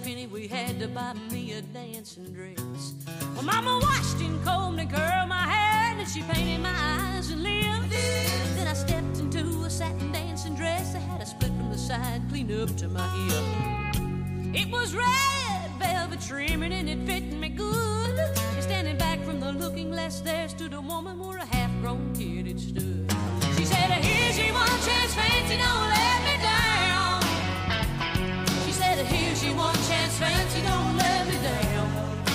penny, we had to buy me a dancing dress. Well, Mama washed and combed and curled my hair, and she painted my eyes and lips. Then I stepped into a satin dancing dress that had a split from the side, clean up to my hip. It was red velvet trimming and it fit me good. And standing back from the looking glass, there stood a woman where a half-grown kid had stood. She said, here's your one chance, fancy, don't let me down. She said, here's your one chance, fancy, don't let me down.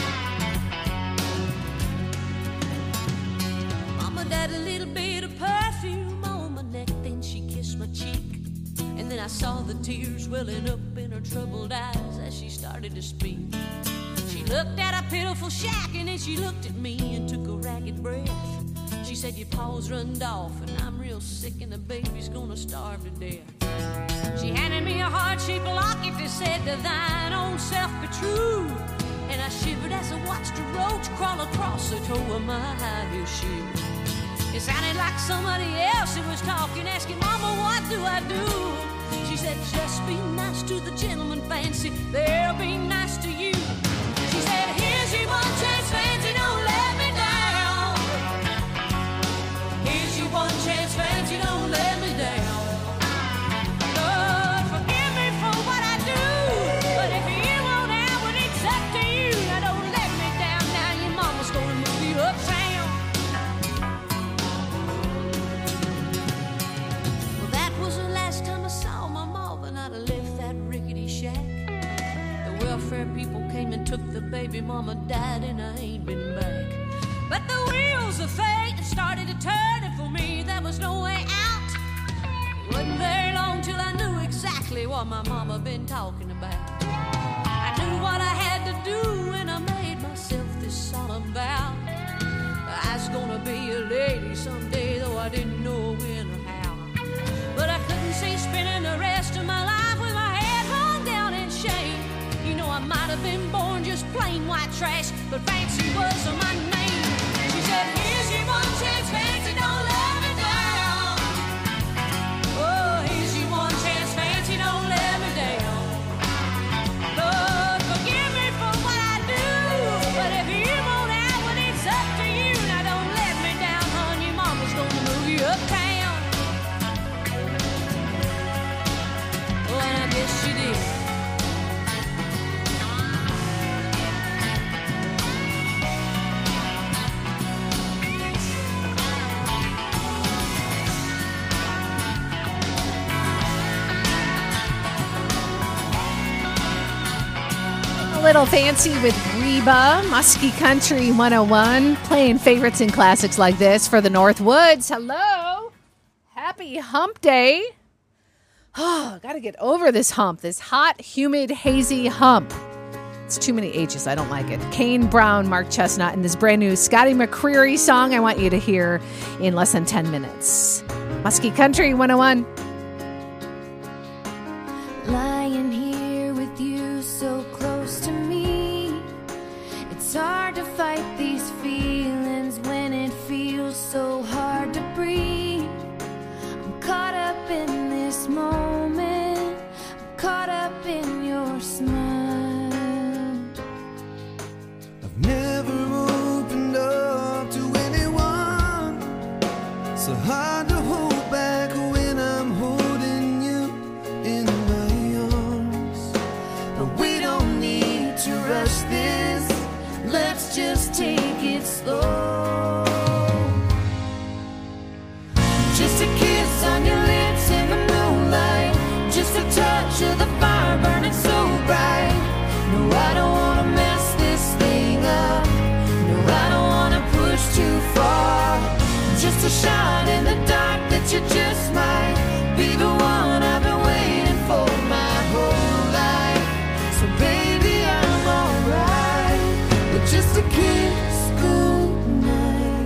Mama dabbed a little bit of perfume on my neck, then she kissed my cheek. And then I saw the tears welling up in her troubled eyes as she started to speak. She looked at a pitiful shack and then she looked at me and took a ragged breath. She said, your paws runned off and I'm real sick and the baby's gonna starve to death. She handed me a heart-shaped locket that said, to thine own self be true. And I shivered as I watched a roach crawl across the toe of my high-heel shoe. It sounded like somebody else who was talking, asking, Mama, what do I do? She said, just be nice to the gentleman, fancy, they'll be nice to you. She said, here's your one chance, fancy, don't let me down. Here's your one chance, fancy, don't let me down. Lord, forgive me for what I do, but if you won't out, well, it's up to you. Now don't let me down, now your mama's gonna move you uptown. Welfare people came and took the baby, mama died and I ain't been back. But the wheels of fate started to turn, and for me there was no way out. It wasn't very long till I knew exactly what my mama been talking about. I knew what I had to do and I made myself this solemn vow. I was gonna be a lady someday, though I didn't know when or how. But I couldn't see spending the rest of my life with my head hung down in shame. You know I might have been born just plain white trash, but fancy was my name. She said, here's your one chance, fancy, don't let me down. Oh, here's your one chance, fancy, don't let me down. Lord, forgive me for what I do, but if you won't out, well, it's up to you. Now don't let me down, hon, your mama's gonna move you uptown. Oh, and I guess she did. Little Fancy with Reba, Muskie Country 101, playing favorites and classics like this for the Northwoods. Hello. Happy hump day. Oh, got to get over this hump, this hot, humid, hazy hump. It's too many H's. I don't like it. Kane Brown, Mark Chestnut, and this brand new Scotty McCreery song I want you to hear in less than 10 minutes. Muskie Country 101. Lying here with you so close to me, it's hard to fight these feelings when it feels so hard to breathe. I'm caught up in this moment, I'm caught up in your smile. I've never opened up to anyone, so hard to hold back when I'm holding you in my arms. But we don't need to rush this, let's just take it slow. Just a kiss on your lips in the moonlight, just a touch of the fire burning so bright. No, I don't wanna mess this thing up, no, I don't wanna push too far. Just a shot in the dark that you just might be the one I've been waiting for my whole life. So baby, I'm alright with just a kiss goodnight.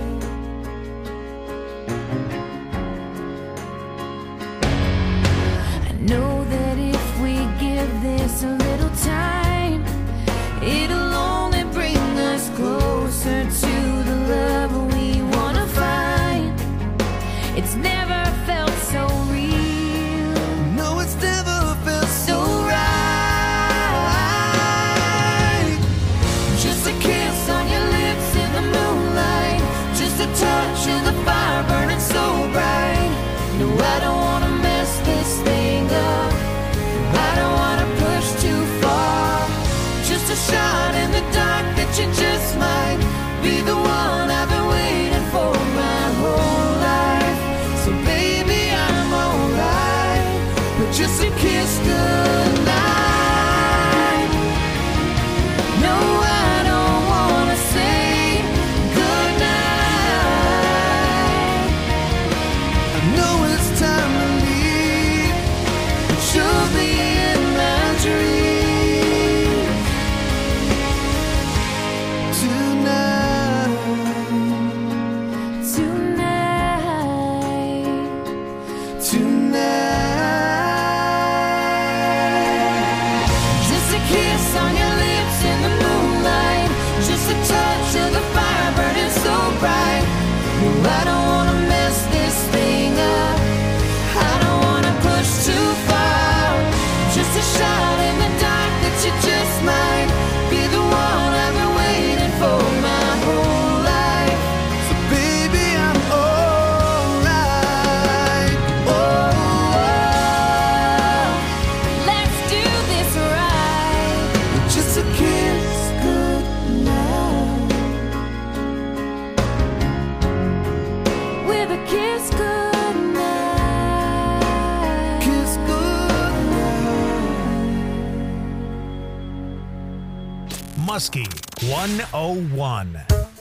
Muskie 101.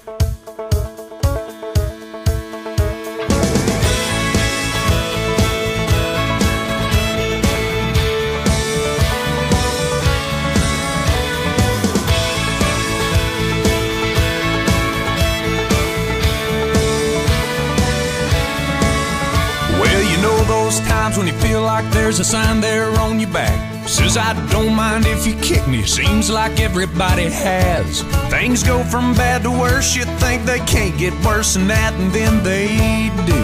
Those times when you feel like there's a sign there on your back says I don't mind if you kick me. Seems like everybody has. Things go from bad to worse. You think they can't get worse than that, and then they do.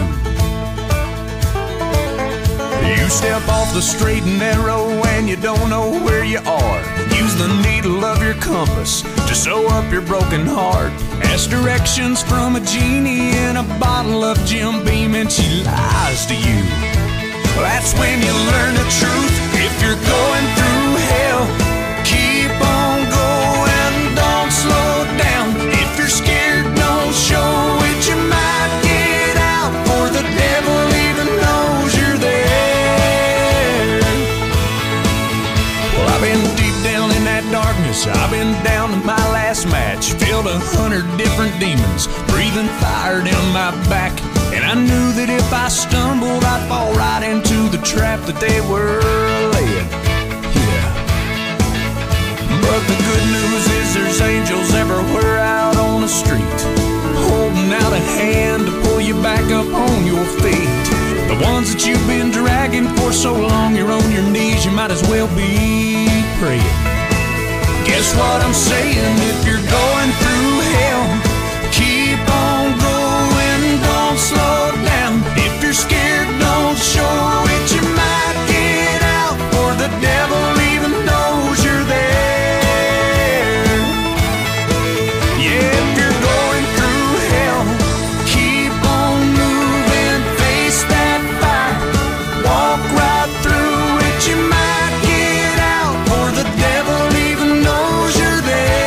You step off the straight and narrow and you don't know where you are. Use the needle of your compass to sew up your broken heart. Ask directions from a genie in a bottle of Jim Beam and she lies to you. That's when you learn the truth. If you're going through hell, keep on going, don't slow down. If you're scared, don't show it. You might get out, for the devil even knows you're there. Well, I've been deep down in that darkness. I've been down to my last match. Filled 100 different demons, breathing fire down my back. And I knew that if I stumbled, I'd fall right into the trap that they were laying. Yeah. But the good news is there's angels everywhere out on the street, holding out a hand to pull you back up on your feet. The ones that you've been dragging for so long, you're on your knees, you might as well be praying. Guess what I'm saying? If you're going through hell, keep on going, don't slow down. If you're scared, don't show it. You might get out, for the devil even knows you're there. Yeah, if you're going through hell, keep on moving, face that fire, walk right through it. You might get out, for the devil even knows you're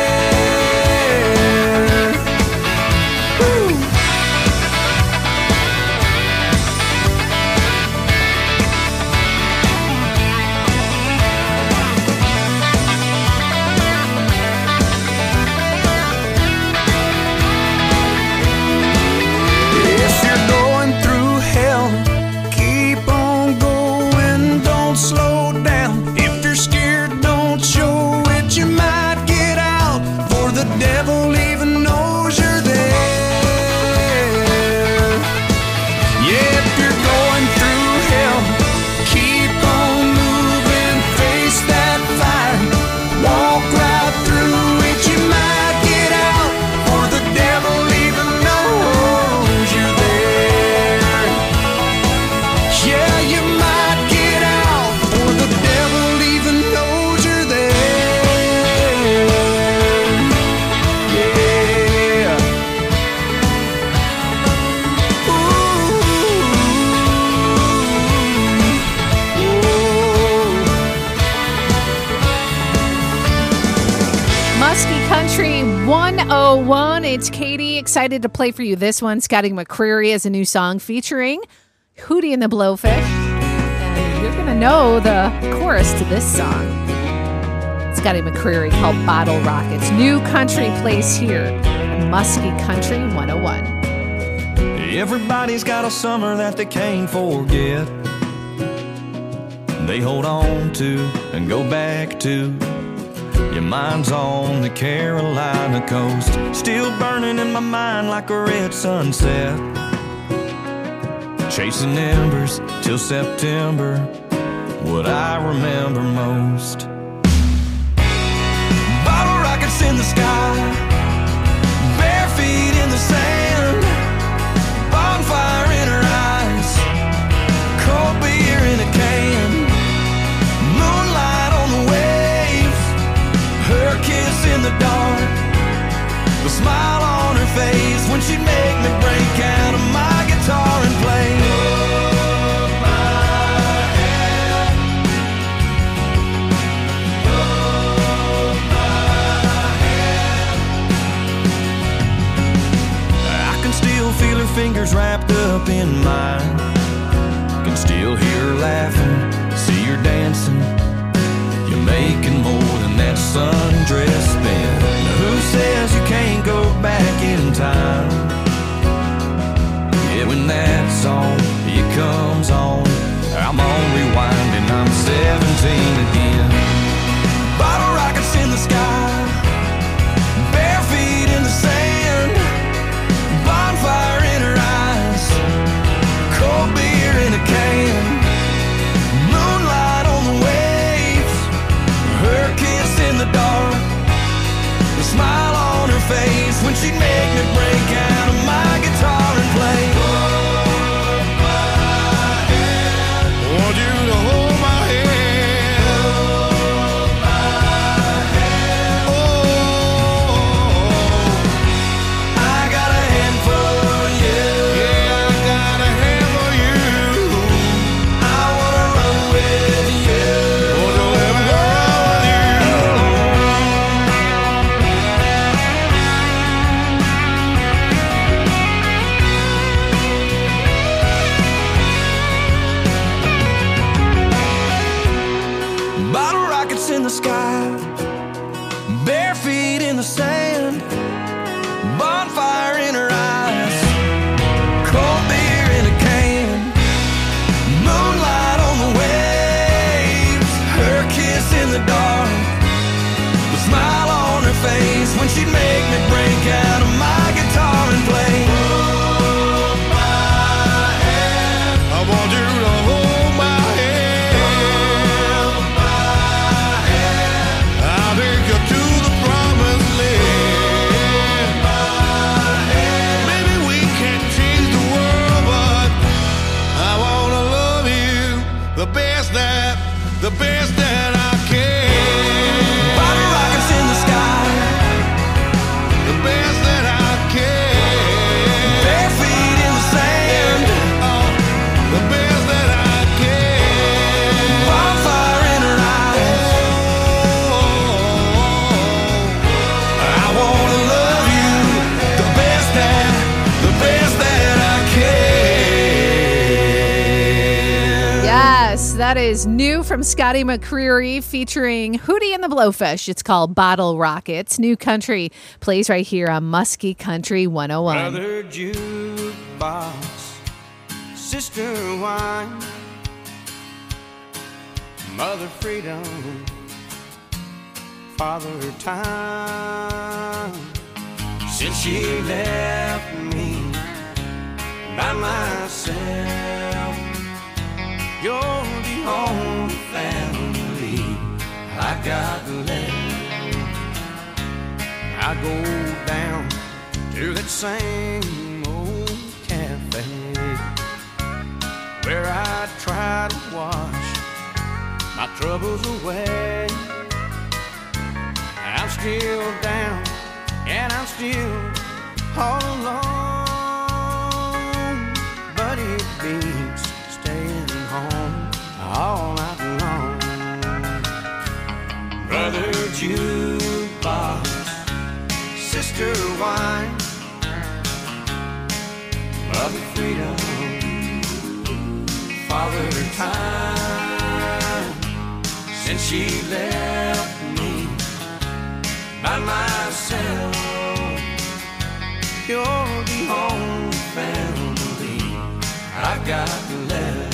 there. Woo. If you're going through hell, keep on going, don't slow down. If you're scared, don't show it. You might get out, for the devil even knows you're there. Yeah, if you're going through hell, keep on moving, face that fire, walk right through it. You might get out, for the devil even knows you're there. Yeah, you might get out, for the devil even knows you're there. Yeah. Muskie Country 101. It's Katie. Excited to play for you this one. Scotty McCreery has a new song featuring Hootie and the Blowfish. And you're going to know the chorus to this song. Scotty McCreery called Bottle Rockets. New country plays here at Muskie Country 101. Everybody's got a summer that they can't forget. They hold on to and go back to. Your mind's on the Carolina coast, still burning in my mind like a red sunset. Chasing embers till September, what I remember most. Bottle rockets in the sky, bare feet in the sand, bonfire in her eyes, cold beer in a can, moonlight on the wave, her kiss in the dark, the smile on her face when she'd make me break out of my guitar and play. Hold my hand, hold my hand. I can still feel her fingers wrapped up in mine, can still hear her laughing, see her dancing. You're making more than that sundress spin. time. Yeah, when that song, it comes on, I'm on rewind and I'm 17 again. Bottle rockets in the sky, bare feet in the sand, bonfire in her eyes, cold beer in a can, moonlight on the waves, her kiss in the dark, the smile on her face when she'd make me break out of my guitar and play. Hold my hand, want you to hold my hand, hold my hand. Oh, I got a hand for you. Yeah, I got a hand for you. I wanna run with you. Wanna let me run with you. Bottle rockets in the sky, bare feet in the sand, bonfire in her eyes, cold beer in a can, moonlight on the waves, her kiss in the dark, the smile on her face when she'd make me break out of my guitar and play. Hold my hand, I want you to hold my hand, hold my hand. I'll take you to the promised land. Hold my hand. Maybe we can't change the world, but I wanna love you the best that I can. Bottle rockets in the sky, the best that I can. Bare feet in the sand, oh, the best that I can. Bonfire in her eyes, oh, I wanna love you the best that I can. Yes, that is new from Scotty McCreery featuring Hootie and the Blowfish. It's called Bottle Rockets. New country plays right here on Muskie Country 101. Brother jukebox, sister wine, mother freedom, father time. Since she left me by myself, you're the only family I got left. I go down to that same old cafe where I try to wash my troubles away. I'm still down and I'm still all alone, but it beats staying home all night long. Brother jukebox, sister wine, mother freedom, father time. Since she left me by myself, you're the only family I've got left.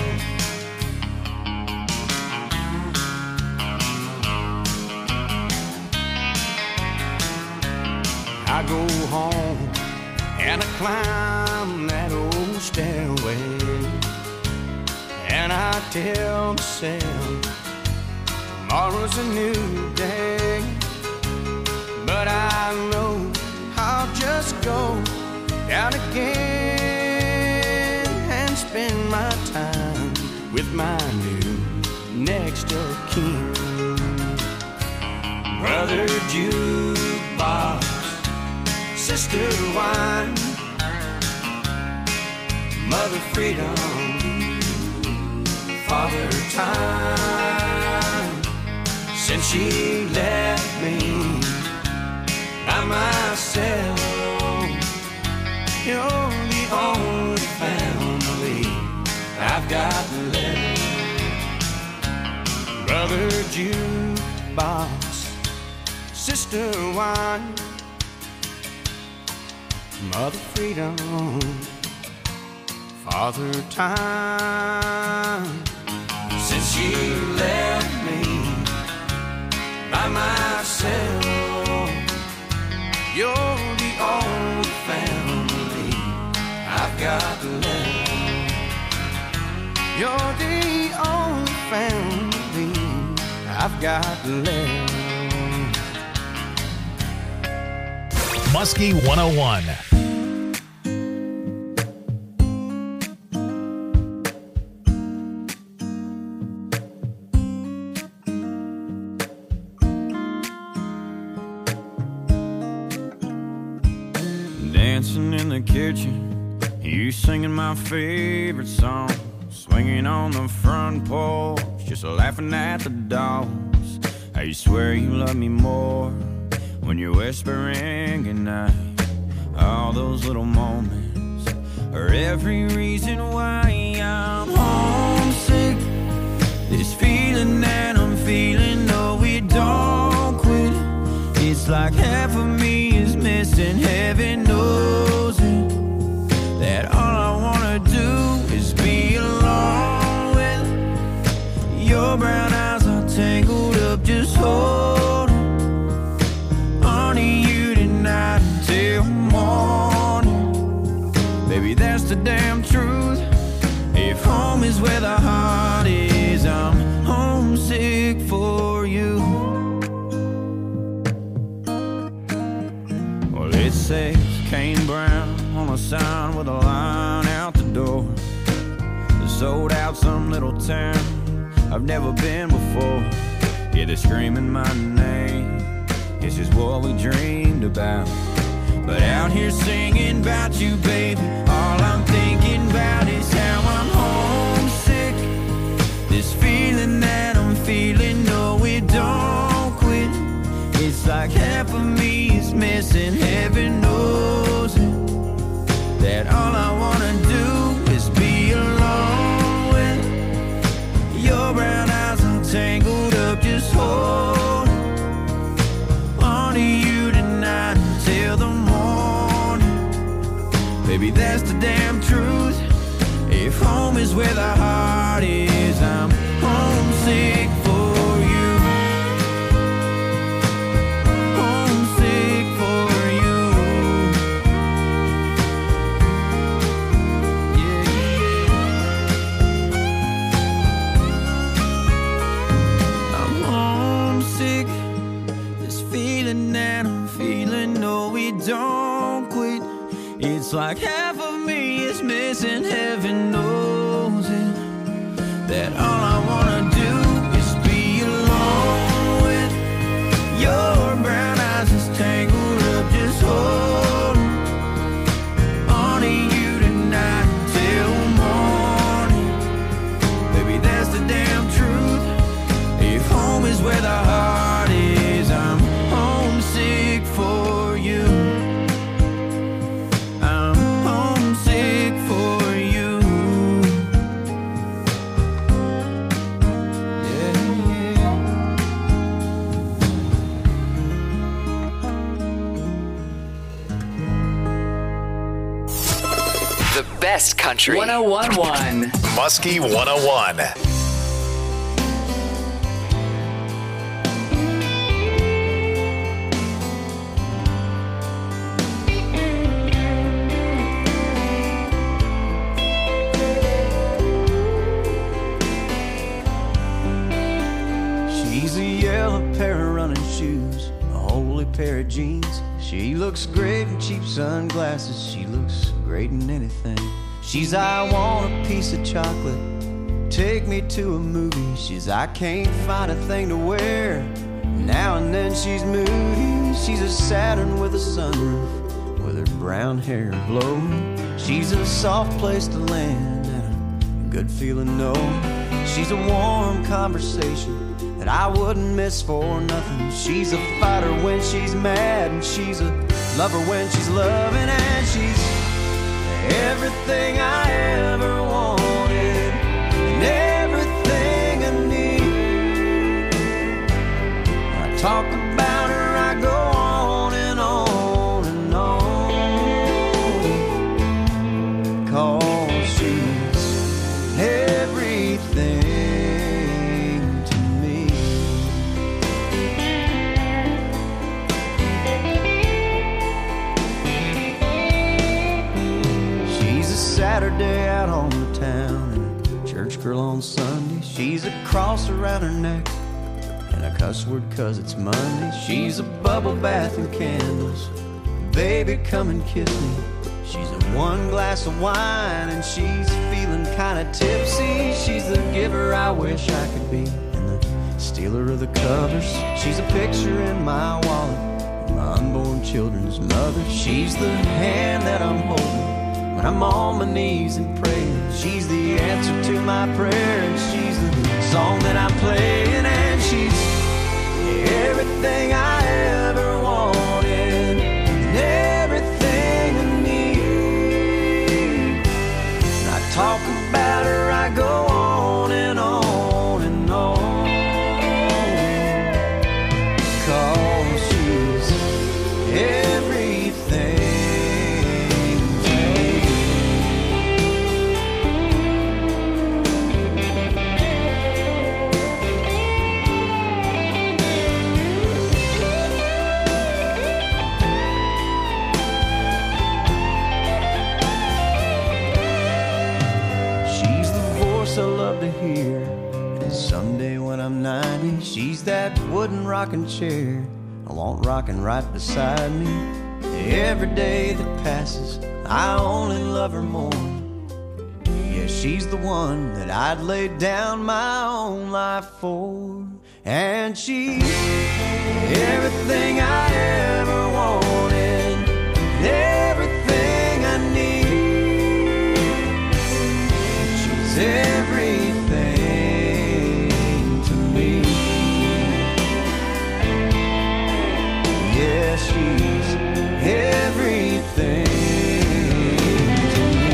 I go home and I climb that old stairway, and I tell myself tomorrow's a new day. But I know I'll just go down again and spend my time with my new next of kin. Brother jukebox, sister wine, mother freedom, father time. Since she left me by myself, you're the only family I've got left. Brother jukebox, sister wine, Mother Freedom, Father Time. Since she left me by myself, you're the only family I've got left. You're the only family I've got left. Muskie 101. Dancing in the kitchen, you singing my favorite song, swinging on the front porch, just laughing at the dogs. I swear you love me more when you're whispering goodnight. All those little moments are every reason why I'm homesick. This feeling that I'm feeling, no, we don't quit. It's like half of me is missing, heaven knows it. That all I wanna do is be alone with your brown eyes are tangled up, just holding on to you tonight until morning. Baby, that's the damn truth. If home is where the heart is, I'm homesick for you. Well, it says Kane Brown on a sign with a line out the door. They sold out some little town I've never been before. Yeah, they're screaming my name. This is what we dreamed about. But out here singing about you, baby, all I'm thinking about is how I'm homesick. This feeling that I'm feeling, no, we don't quit. It's like half of me is missing, heaven knows it. That all I wanna do is be alone with your brown eyes are tangled up, just hold on to you tonight until the morning. Baby, that's the damn truth. If home is where the heart is, I'm homesick for you. Homesick for you. Yeah, yeah. I'm homesick. This feeling that I'm feeling, no, we don't quit. It's like half of me is missing, heaven knows it. That all I wanna do is be alone with your brown eyes just tangled up, just holding on to you tonight until morning. Baby, that's the damn truth. If home is where the heart is, I'm homesick for you. I'm homesick for you. Yeah, yeah. The best country. 1011. Muskie 101. She's a yellow pair of running shoes, a holy pair of jeans. She looks great in cheap sunglasses. She looks great in anything. She's I want a piece of chocolate, take me to a movie. She's I can't find a thing to wear. Now and then she's moody. She's a Saturn with a sunroof, with her brown hair blowing. She's a soft place to land and a good feeling, no. She's a warm conversation that I wouldn't miss for nothing. She's a fighter when she's mad, and she's a lover when she's loving, and she's everything I ever wanted and everything I need. I talk about her, I go on and on and on. Saturday out on the town, and a church girl on Sunday. She's a cross around her neck and a cuss word 'cause it's Monday. She's a bubble bath and candles. Baby, come and kiss me. She's a one glass of wine and she's feeling kinda tipsy. She's the giver I wish I could be and the stealer of the covers. She's a picture in my wallet, my unborn children's mother. She's the hand that I'm holding when I'm on my knees and praying. She's the answer to my prayer, and she's the song that I'm playing, and she's everything I ever wanted and everything I need. And I talk about her, I go on and on and on, 'cause she's everything to me. She's the voice I love to hear, and someday when I'm 90, she's that wooden rocking chair I want rocking right beside me. Every day that passes, I only love her more. Yeah, she's the one that I'd lay down my own life for. And she's everything I ever wanted, everything I need. She's everything to me. Yeah, she's everything to me.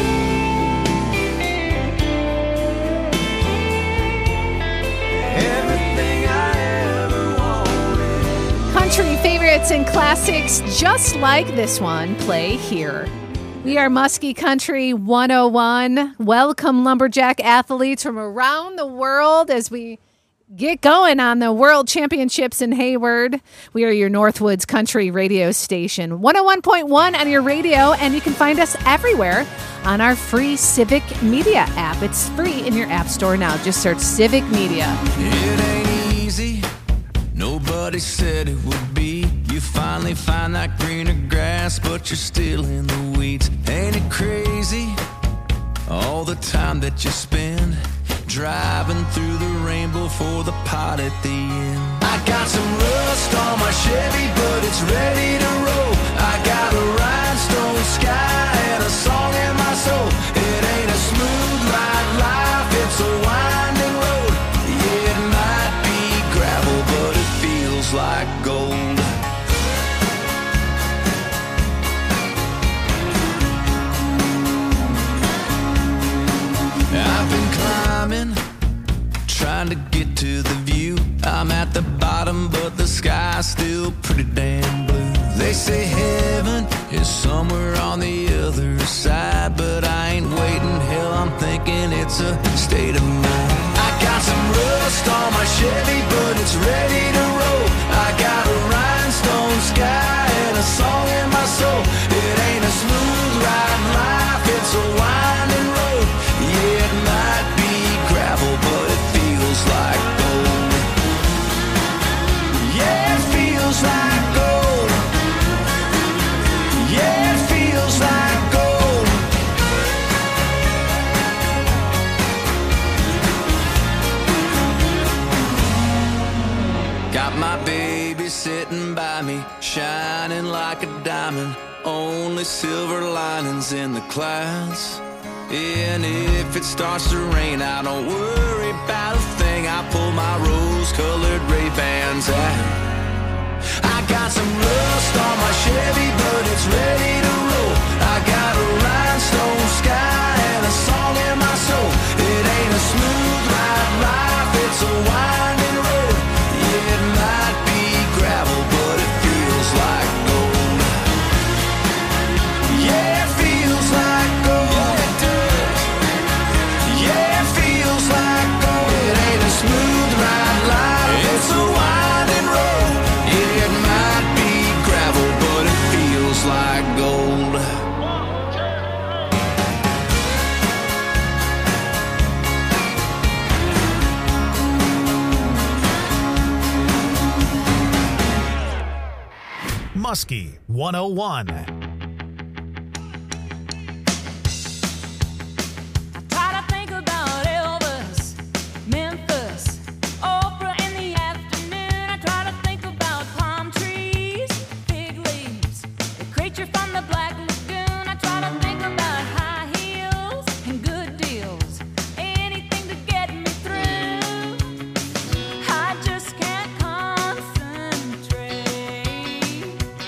Everything I ever wanted. Country favorites and classics just like this one play here. We are Muskie Country 101. Welcome, lumberjack athletes from around the world as we get going on the World Championships in Hayward. We are your Northwoods Country radio station, 101.1 on your radio, and you can find us everywhere on our free Civic Media app. It's free in your app store now. Just search Civic Media. It ain't easy, nobody said it would be. You finally find that greener grass, but you're still in the weeds. Ain't it crazy, all the time that you spend driving through the rainbow for the pot at the end? I got some rust on my Chevy, but it's ready to roll. I got a rhinestone sky and a song in my soul. It ain't a smooth ride life, it's a winding road. Yeah, it might be gravel, but it feels like gold. I've been climbing, trying to get to the view. I'm at the bottom, but the sky's still pretty damn blue. They say heaven is somewhere on the other side, but I ain't waiting. Hell, I'm thinking it's a state of mind. I got some rust on my Chevy, but it's ready to roll. I got a rhinestone sky and a song in my soul. It ain't a smooth ride life, it's a winding road. Yeah, it might be gravel, but it feels like gold. Yeah, it feels like gold. Yeah, it feels like gold. Got my baby sitting by me, shining like a diamond. Only silver linings in the clouds. And if it starts to rain, I don't worry about a thing. I pull my rose-colored Ray-Bans out. I got some rust on my Chevy, but it's ready to roll. I got a rhinestone sky and a song in my soul. It ain't a smooth ride life, it's a winding road. Yeah, it might be gravel, but it feels like gold. Yeah, it feels like gold. Yeah, it feels like gold. It ain't a smooth ride life, it's a winding road. It might be Muskie 101. Try to think about Elvis, Memphis, Oprah in the afternoon. I try to think about palm trees, fig leaves, the creature from the Black Lagoon. I try to think about high heels and good deals, anything to get me through. I just can't concentrate.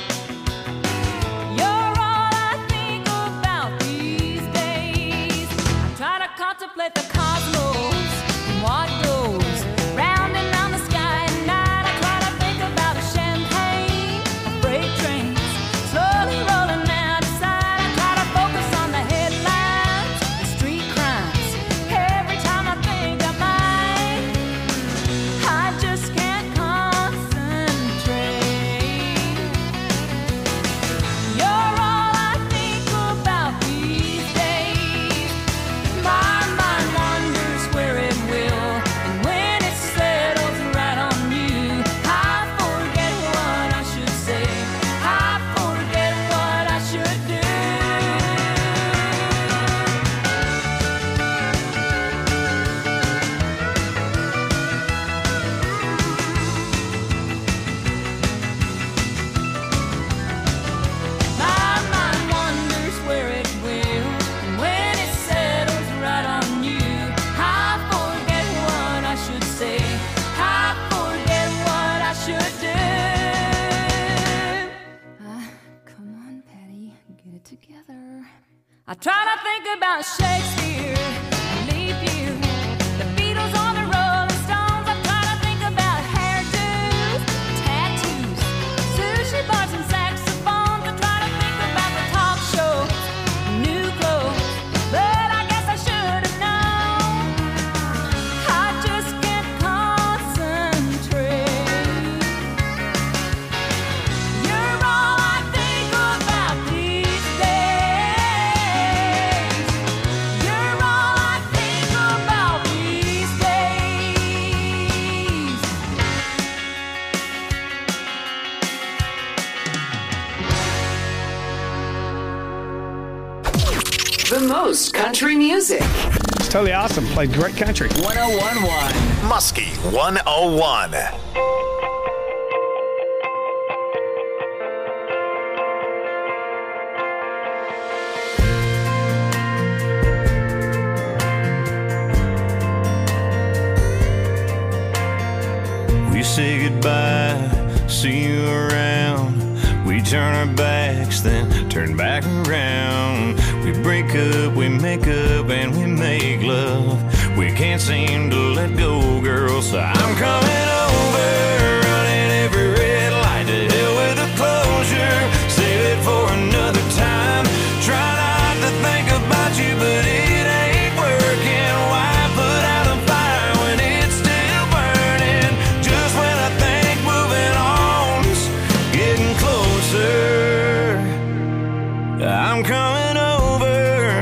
You're all I think about these days. I try to contemplate the cosmos and what goes round and round the sky at night. I try to think about a champagne, a freight trains slowly rolling out of sight. I try to focus on the headlines, the street crimes. Every time I think I might, I just can't concentrate. You're all I think about these days. My mind wanders where it will, and when it settles right on you, I forget what I should say. I forget what I should do. My mind wanders where it will, and when it settles right on you, I forget what I should say. I forget what I should do. Come on, Patty, get it together. I try to think about Shakespeare, leap year, the Beatles on the Rolling Stones. I try to think about hairdos, tattoos, sushi bars and saxophones. I try to think about the talk shows, new clothes, but I guess I should have known. I just can't concentrate. You're all I think about these days. You're all I think about these days. The most country music. It's totally awesome. Played great country. 1011. Muskie 101. We say goodbye, see you around. We turn our backs, then turn back around. We break up, we make up, and we make love. We can't seem to let go, girl, so I'm coming over, running every red light to hell with the closure. Save it for another time. Try not to think about you, but it ain't working. Why put out a fire when it's still burning? Just when I think moving on's getting closer, I'm coming over.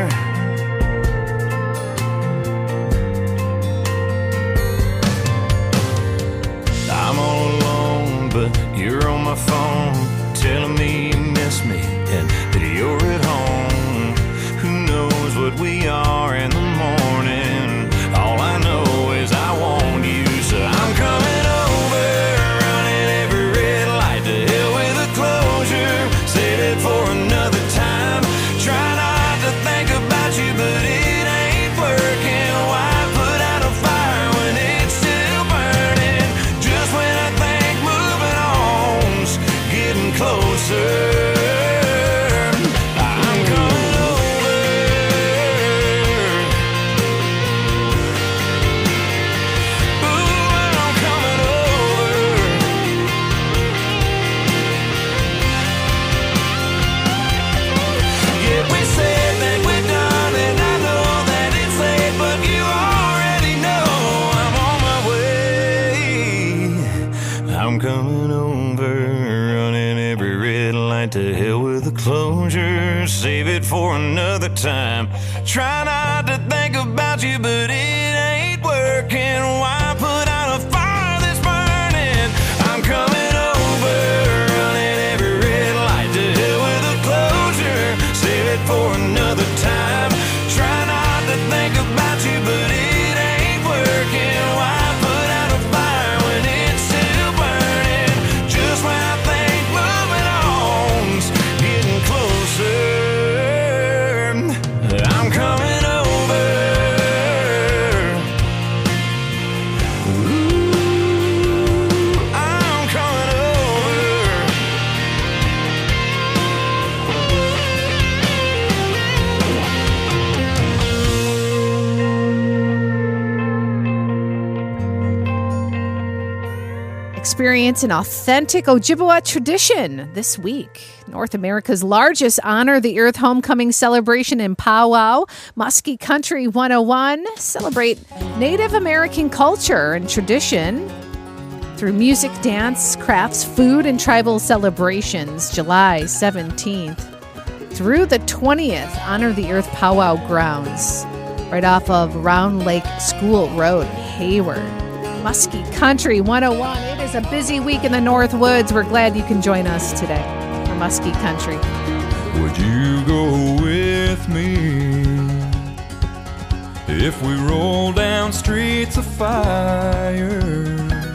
I'm all alone, but you're on my phone, telling me you miss me and that you're at home. Who knows what we are in the morning? All I know is I want you, so I'm coming over, running every red light to hell with a closure. Save it for another time. Try not to think about you, but it ain't working. Why put out a fire when it's still burning? Just when I think moving on's getting closer, I'm coming over. Ooh, I'm coming over. Yeah, we said that we're done, and I know that it's late, but you already know I'm on my way. I'm coming over, running every red light to hell with a closure. Save it for another time. Try not to think about you, but it ain't working. Why put out a fire that's burning? I'm coming over, running every red experience an authentic Ojibwa tradition this week. North America's largest Honor the Earth homecoming celebration in Powwow, Muskie Country 101, celebrate Native American culture and tradition through music, dance, crafts, food, and tribal celebrations. July 17th through the 20th, Honor the Earth Powwow grounds, right off of Round Lake School Road, Hayward. Muskie Country 101. It is a busy week in the North Woods. We're glad you can join us today for Muskie Country. Would you go with me if we roll down streets of fire?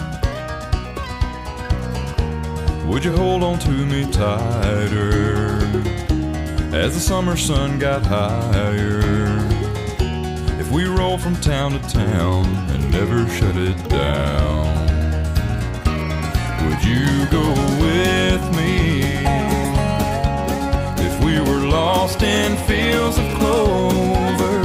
Would you hold on to me tighter as the summer sun got higher? If we roll from town to town and never shut it down, would you go with me if we were lost in fields of clover?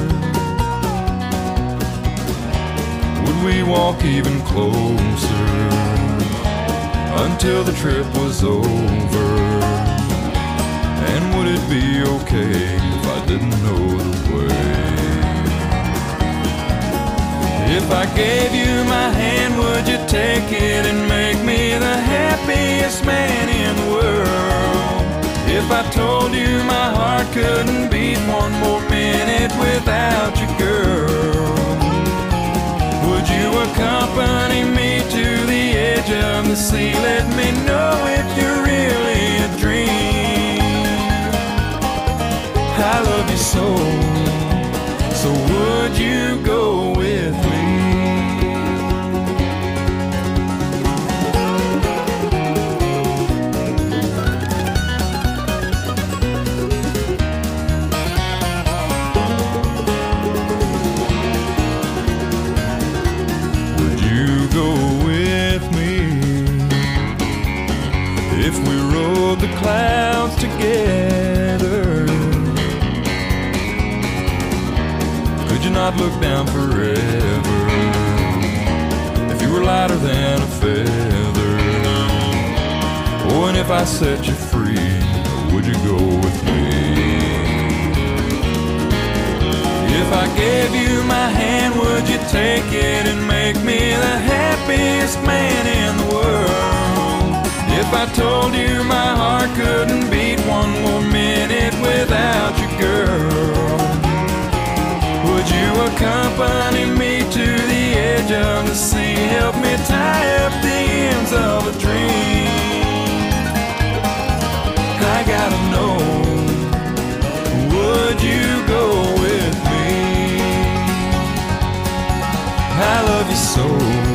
Would we walk even closer until the trip was over? And would it be okay if I didn't know the way? If I gave you my hand, would you take it and make me the happiest man in the world? If I told you my heart couldn't beat one more minute without you, girl, would you accompany me to the edge of the sea? Let me know if you're really a dream. I love you so would you go with me? Would you go with me if we rode the clouds together? Could you not look down forever if you were lighter than a feather? Oh, and if I set you free, would you go with me? If I gave you my hand, would you take it and make me the happiest man in the world? If I told you my heart couldn't beat one more minute without you, girl, would you accompany me to the edge of the sea? Help me tie up the ends of a dream. I gotta know, would you go with me? I love you so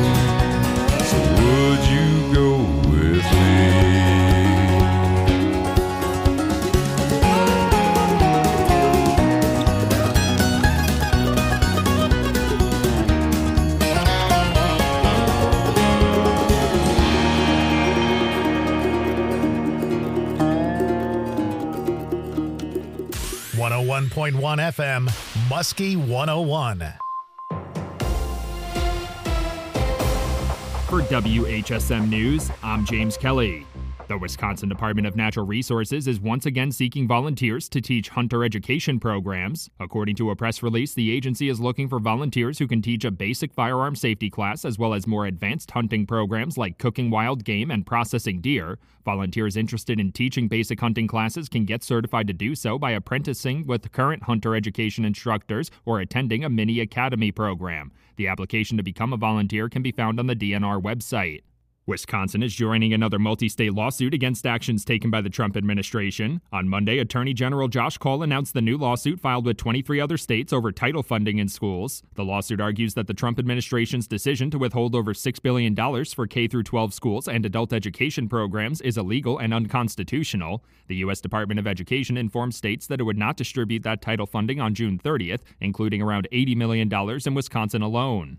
would you go with me? .1 FM, Muskie 101. For WHSM News, I'm James Kelly. The Wisconsin Department of Natural Resources is once again seeking volunteers to teach hunter education programs. According to a press release, the agency is looking for volunteers who can teach a basic firearm safety class as well as more advanced hunting programs like cooking wild game and processing deer. Volunteers interested in teaching basic hunting classes can get certified to do so by apprenticing with current hunter education instructors or attending a mini academy program. The application to become a volunteer can be found on the DNR website. Wisconsin is joining another multi-state lawsuit against actions taken by the Trump administration. On Monday, Attorney General Josh Cole announced the new lawsuit filed with 23 other states over title funding in schools. The lawsuit argues that the Trump administration's decision to withhold over $6 billion for K-12 schools and adult education programs is illegal and unconstitutional. The U.S. Department of Education informed states that it would not distribute that title funding on June 30th, including around $80 million in Wisconsin alone.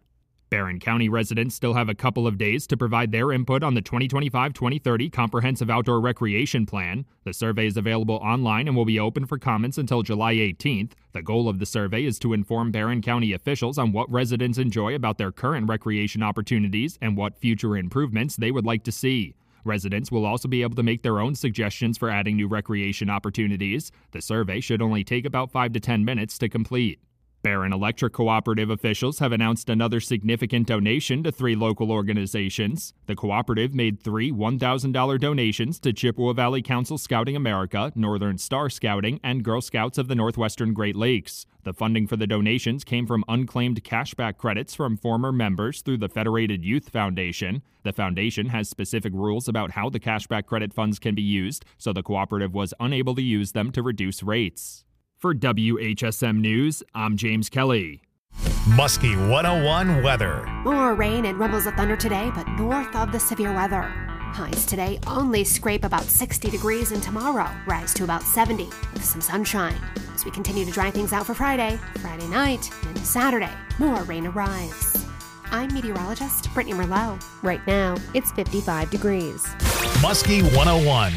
Barron County residents still have a couple of days to provide their input on the 2025-2030 Comprehensive Outdoor Recreation Plan. The survey is available online and will be open for comments until July 18th. The goal of the survey is to inform Barron County officials on what residents enjoy about their current recreation opportunities and what future improvements they would like to see. Residents will also be able to make their own suggestions for adding new recreation opportunities. The survey should only take about 5 to 10 minutes to complete. Barron Electric Cooperative officials have announced another significant donation to 3 local organizations. The cooperative made 3 $1,000 donations to Chippewa Valley Council Scouting America, Northern Star Scouting, and Girl Scouts of the Northwestern Great Lakes. The funding for the donations came from unclaimed cashback credits from former members through the Federated Youth Foundation. The foundation has specific rules about how the cashback credit funds can be used, so the cooperative was unable to use them to reduce rates. For WHSM News, I'm James Kelly. Muskie 101 weather. More rain and rumbles of thunder today, but north of the severe weather. Highs today only scrape about 60 degrees, and tomorrow rise to about 70 with some sunshine. As we continue to dry things out for Friday night, and Saturday, more rain arrives. I'm meteorologist Brittany Merlot. Right now, it's 55 degrees. Muskie 101.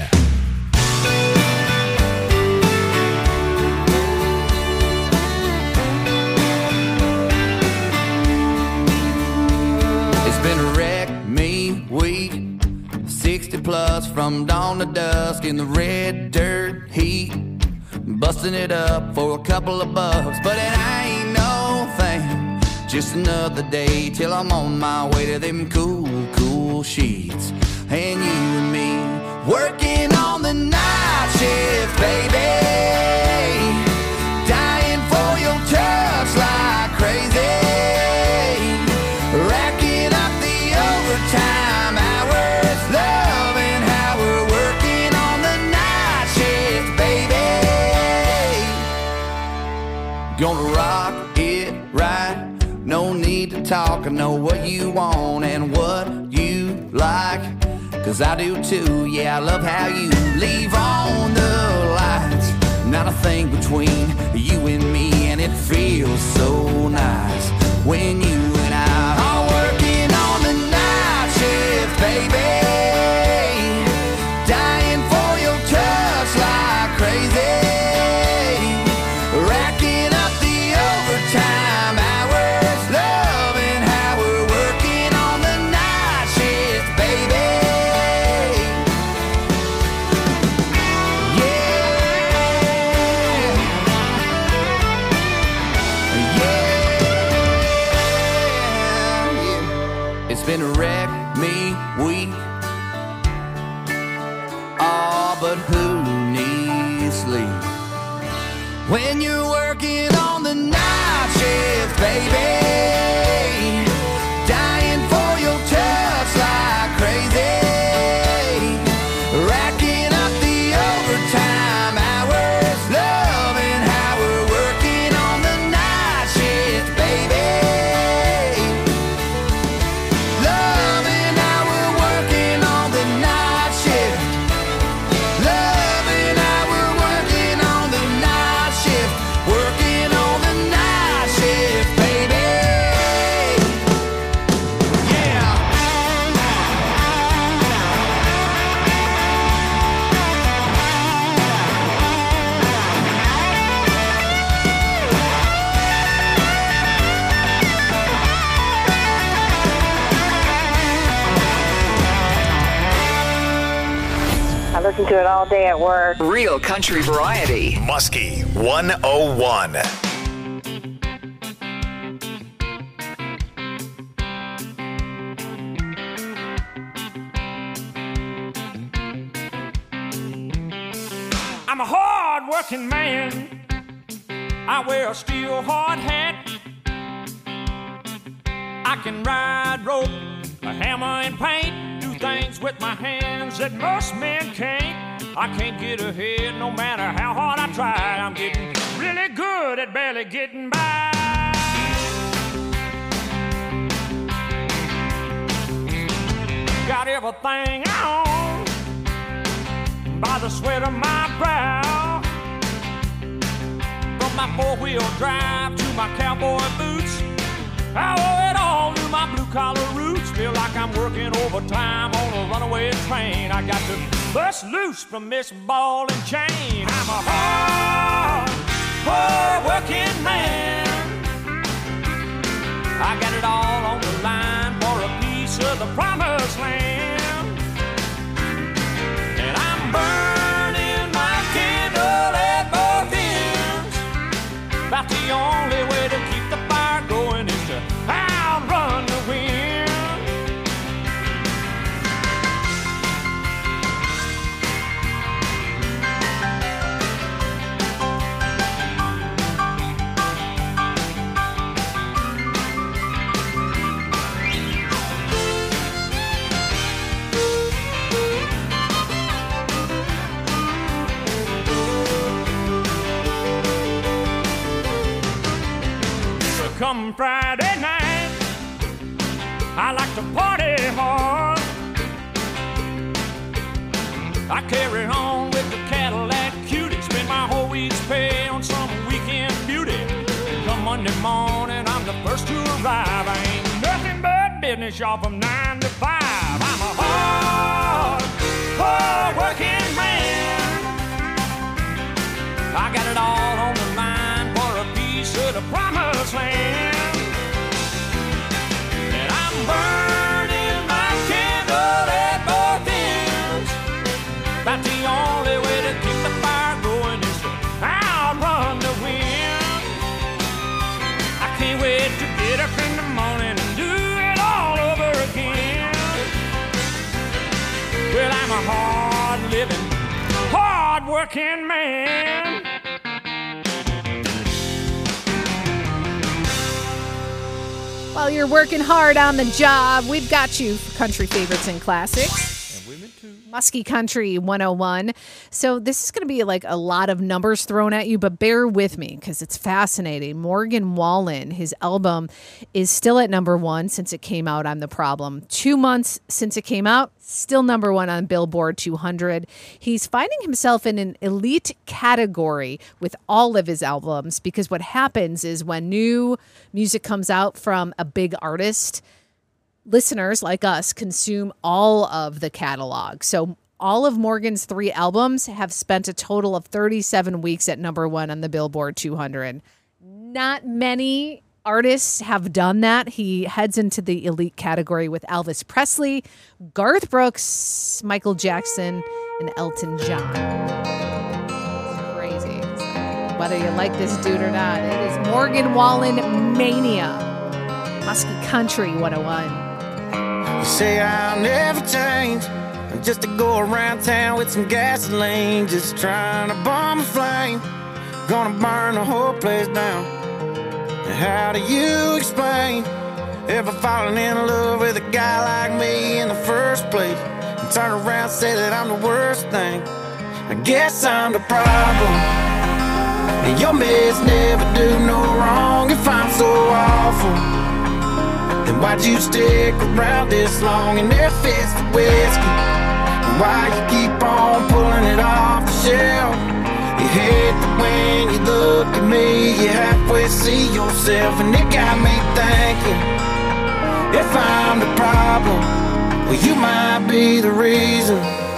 Been a wreck, me, week 60 plus from dawn to dusk in the red dirt heat, busting it up for a couple of bucks, but it ain't no thing, just another day till I'm on my way to them cool sheets, and you and me working on the night shift, baby, dying for your touch like crazy. Time hours, loving how we're working on the night shift, baby. Gonna rock it right, no need to talk. I know what you want and what you like, 'cause I do too. Yeah, I love how you leave on the lights. Not a thing between you and me, and it feels so nice when you and I are working on the night shift, baby. Dying for your touch like crazy. Racking up the overtime hours, loving how we're working on the night shift, baby. Yeah. It's been a wreck, me, week. Oh, but who needs sleep when you're working on the night shift, baby? Dying for your touch like crazy. Racking up the overtime hours, loving how we're working on the night shift, baby. Loving how we're working on the night shift. Loving how we're working on the night shift. Working on the night shift, baby. Yeah. I listen to it all day at work. Real country variety. Muskie 101. I'm a hard-working man. I wear a steel hard hat. I can ride rope, a hammer and paint, do things with my hands that most men can't. I can't get ahead no matter how hard I try. I'm getting really good at barely getting by. Got everything I own by the sweat of my brow. From my four-wheel drive to my cowboy boots, I owe it all to my blue-collar roots. Feel like I'm working overtime on a runaway train. I got to bust loose from this ball and chain. I'm a hard working man. I got it all on the line for a piece of the promised land. And I'm burning my candle at both ends. About the only way to keep the fire going is to outrun the wind. Come Friday night, I like to party hard. I carry on with the Cadillac cutie, spend my whole week's pay on some weekend beauty. Come Monday morning, I'm the first to arrive. I ain't nothing but business, y'all, from 9 to 5. I'm a hard working man. I got it all on the line for a piece of the promised land. And I'm burning my candle at both ends. About the only way to keep the fire going is to outrun the wind. I can't wait to get up in the morning and do it all over again. Well, I'm a hard-living, hard-working man. While you're working hard on the job, we've got you for country favorites and classics. And women too. Muskie Country 101. So this is going to be like a lot of numbers thrown at you, but bear with me because it's fascinating. Morgan Wallen, his album is still at number 1 since it came out on The Problem. 2 months since it came out, still number 1 on Billboard 200. He's finding himself in an elite category with all of his albums because what happens is when new music comes out from a big artist, listeners like us consume all of the catalog. So all of Morgan's 3 albums have spent a total of 37 weeks at number 1 on the Billboard 200. Not many artists have done that. He heads into the elite category with Elvis Presley, Garth Brooks, Michael Jackson, and Elton John. It's crazy. Whether you like this dude or not, it is Morgan Wallen Mania. Muskie Country 101. You say I'll never change, just to go around town with some gasoline, just trying to bomb a flame, gonna burn the whole place down. And how do you explain ever falling in love with a guy like me in the first place, and turn around and say that I'm the worst thing? I guess I'm the problem, and your meds never do no wrong. If I'm so awful, then why'd you stick around this long and there fits the whiskey? And why you keep on pulling it off the shelf? You hate that when you look at me, you halfway see yourself, and it got me thinking, if I'm the problem, well, you might be the reason.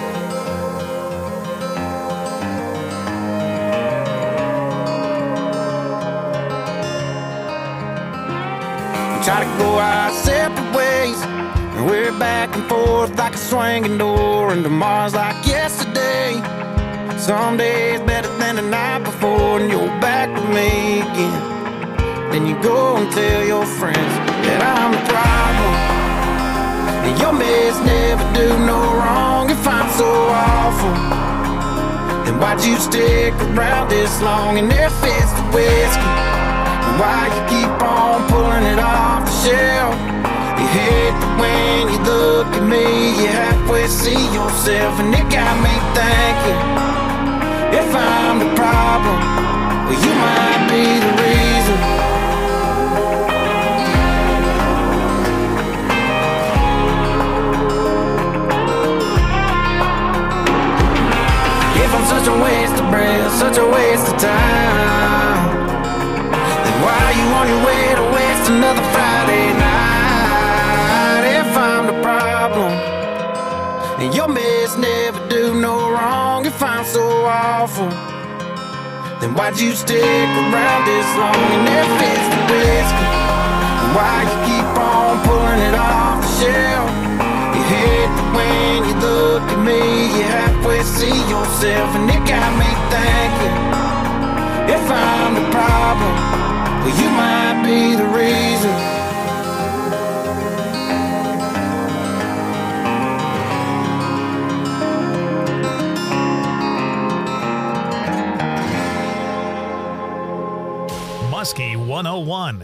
Try to go our separate ways, and we're back and forth like a swinging door, and tomorrow's like yesterday. Some days better than the night before, and you're back with me again. Then you go and tell your friends that I'm the problem, and your meds never do no wrong. If I'm so awful, then why'd you stick around this long and there fits the whiskey? Why you keep on pulling it off the shelf? You hate that when you look at me, you halfway see yourself, and it got me thinking, if I'm the problem, well, you might be the reason. If I'm such a waste of breath, such a waste of time, why are you on your way to waste another Friday night? And your mess never do no wrong. If I'm so awful, then why'd you stick around this long? And if it's the whiskey, why you keep on pulling it off the shelf? You hate that when you look at me, you halfway see yourself. And it got me thinking, if I'm the problem, well, you might be the reason. Muskie 101.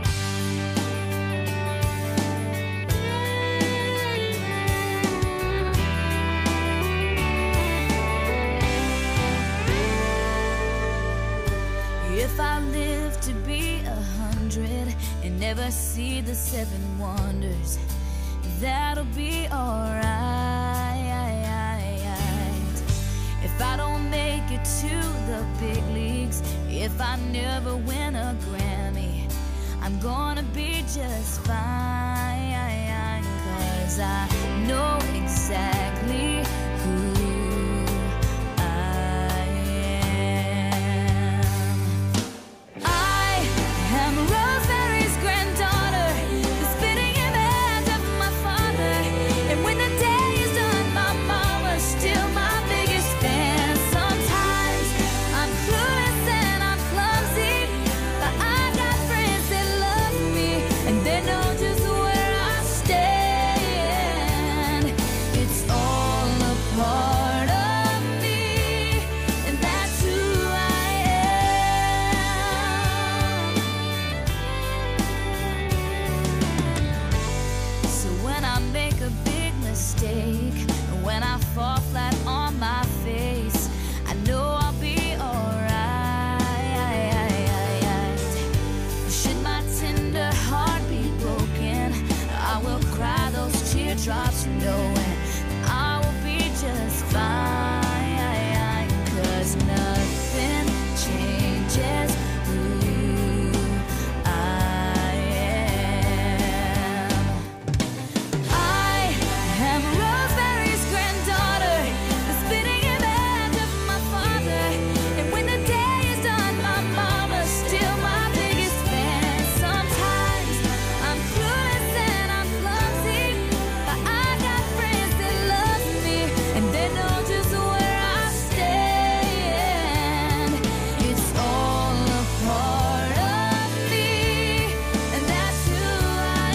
If I live to be 100 and never see the 7 wonders, that'll be alright. If I don't make it to the big leagues, if I never win a Grammy, I'm gonna be just fine, 'cause I know exactly who I am. I am Rosemary's granddaughter, the spitting image of my father. And when the day is done, my mama's still my biggest fan. Sometimes I'm clueless and I'm clumsy, but I got friends that love me, and they know just where I stand. It's all a part of me, and that's who I am. So when I make a big mistake, when I fall flat on my face, I know I'll be alright. Should my tender heart be broken, I will cry those teardrops knowing I will be just fine, 'cause nothing changes who I am. I am Rosemary's granddaughter, the spitting image of my father. And when the day is done, my mama's still my biggest fan. Sometimes I'm clueless and I'm clumsy, but I got friends that love me, and they know just where I stand. It's all a part of me, and that's who I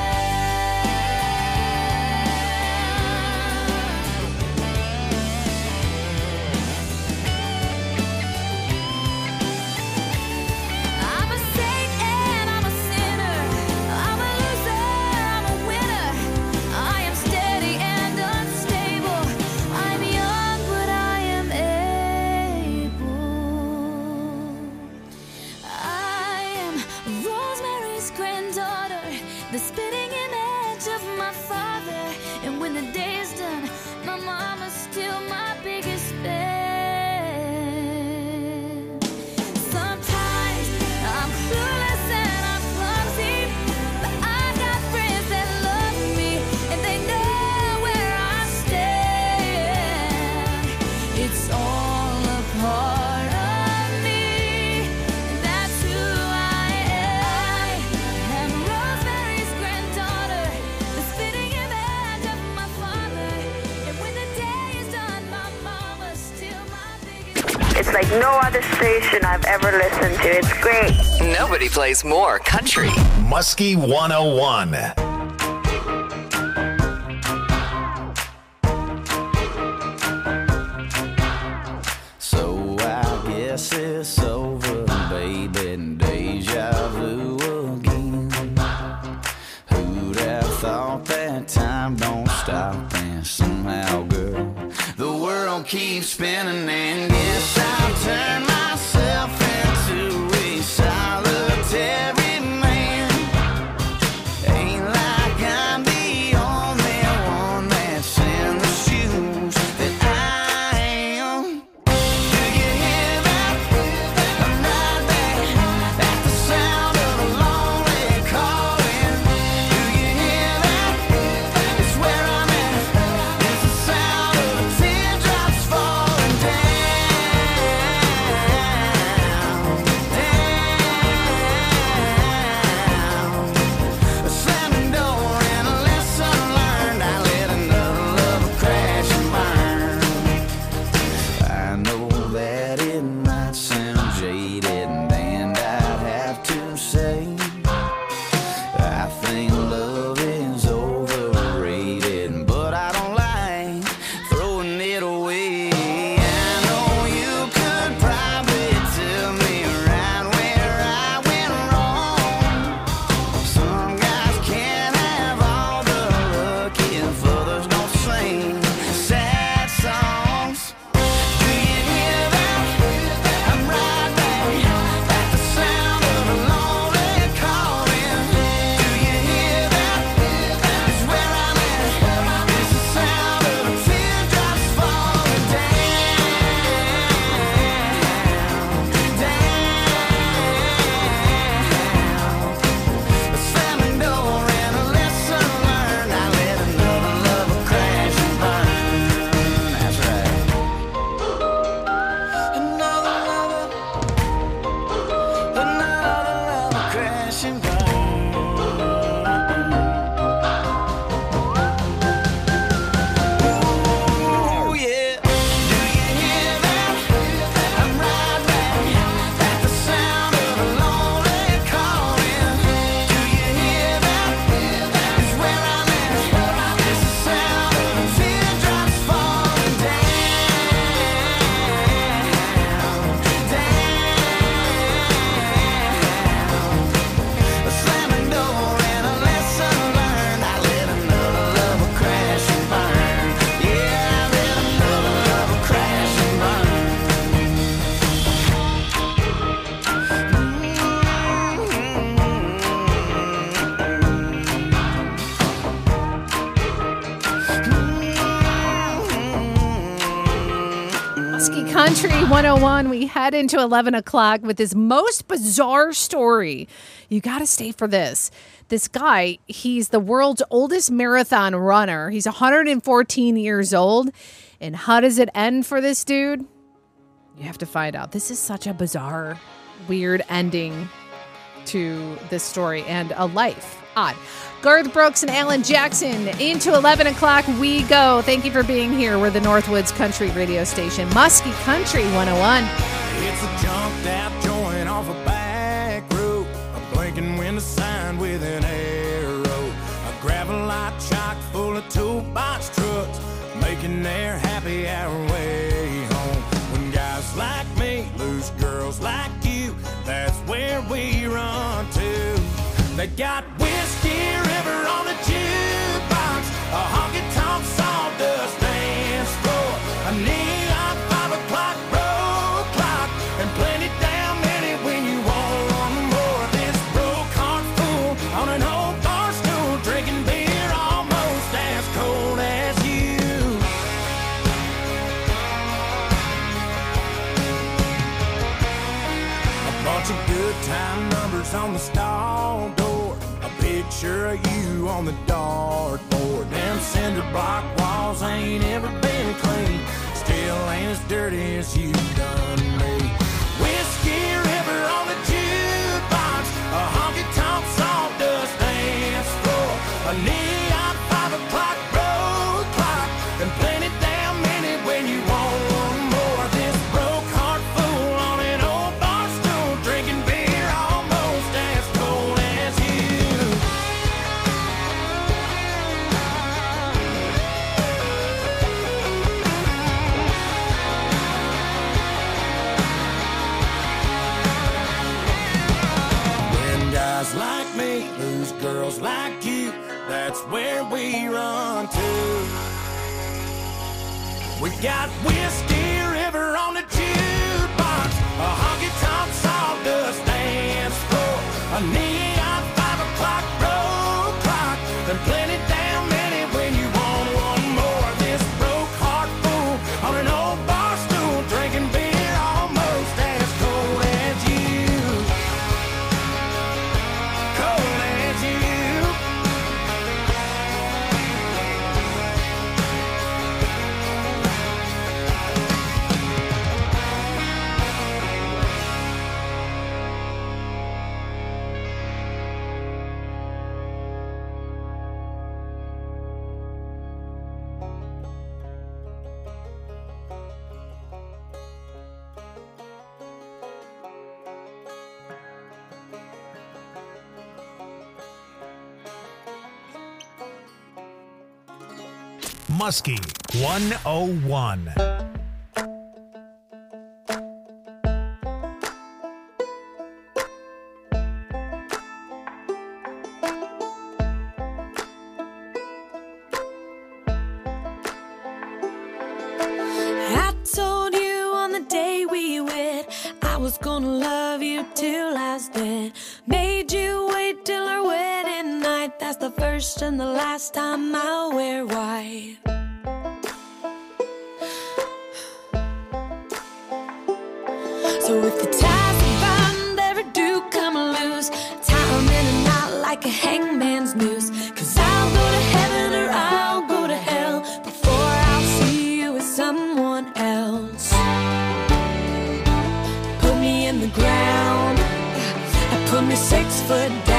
I'm a saint and I'm a sinner. I'm a loser, I'm a winner. I am steady and unstable. I'm young, but I am able. I am Rosemary's granddaughter, the spitting image of my father. And when the day is done, my mama's still my biggest fan. Sometimes I'm clueless and I'm clumsy, but I got friends that love me, and they know where I stand. It's all a part of me, and that's who I am. I'm Rosemary's granddaughter, the spitting image of my father. And when the day is done, my mama's still my biggest. It's like no other station I've ever listened to. It's great. Nobody plays more country. Muskie 101. So I guess it's over, baby, deja vu again. Who'd have thought that time don't stop, and somehow, girl, the world keeps spinning, and guess I'll turn myself into a solitary man. Ain't like I'm the only one that's in the shoes that I am. Do you hear that? I'm right there at the sound of a lonely calling. Do you hear that? It's where I'm at. It's the sound Muskie Country 101. We head into 11 o'clock with this most bizarre story. You got to stay for this. This guy, he's the world's oldest marathon runner. He's 114 years old. And how does it end for this dude? You have to find out. This is such a bizarre, weird ending to this story and a life. Odd. Garth Brooks and Alan Jackson. Into 11 o'clock we go. Thank you for being here. We're the Northwoods Country radio station. Muskie Country 101. It's a jumped out joint off a back road, a blinking window sign with an arrow, a gravel lot chock full of toolbox trucks, making their happy hour way home. When guys like me lose girls like you, that's where we run to. They got Whiskey River on the jukebox, a honky-tonk sawdust dance floor, a neon 5 o'clock road clock, and plenty damn many when you want more. This broke heart fool on an old bar stool, drinking beer almost as cold as you. A bunch of good time numbers on the stall door, a picture of you on the dartboard. Them cinder block walls ain't ever been clean, still ain't as dirty as you done me. Whiskey River on the jukebox, a honky-tonk sawdust dance floor, a neon 5 o'clock road clock, and plenty damn many when you want more. This broke heart fool on an old bar stool, drinking beer almost as cold as you. When guys like me lose girls like you, that's where we run to. We got Whiskey River on the jukebox, a honky-tonk sawdust dance floor, a neon 5 o'clock road clock, and plenty damn many when you want one more. This broke heart fool on an old bar stool, drinking beer almost as cold as you. Cold as you. Muskie 101. I told you on the day we wed, I was gonna love you till I was dead. Made you wait till our wedding night, that's the first and the last time I'll wear white. So if the ties are bound ever do come loose, tie 'em in a knot like a hangman's noose. 'Cause I'll go to heaven or I'll go to hell before I'll see you with someone else. Put me in the ground, put me 6 foot down.